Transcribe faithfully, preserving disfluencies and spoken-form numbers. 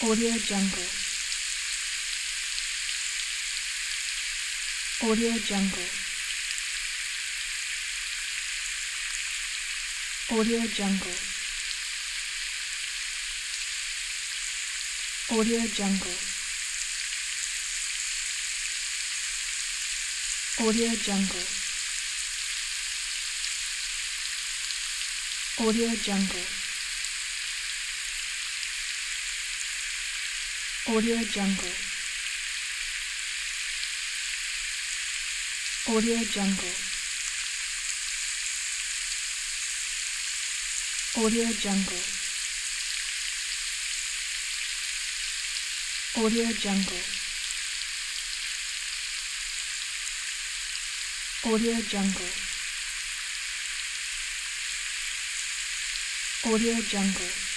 Audio Jungle. Audio Jungle. Audio Jungle. Audio Jungle. Audio Jungle. Audio Jungle. Audio Jungle. Audio Jungle. Audio Jungle. Audio Jungle. Audio Jungle. Audio Jungle.